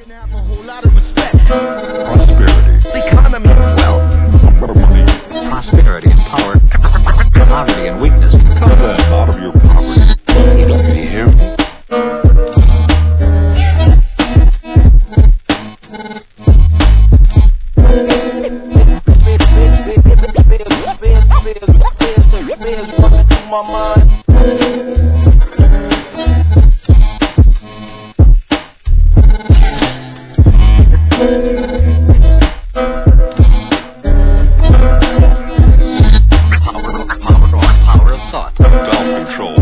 Have a whole lot of respect. Prosperity. Economy, wealth, Money. Prosperity and power, poverty and weakness. Come then out of your poverty. Can you hear me? my mind. Power of thought. Self-control.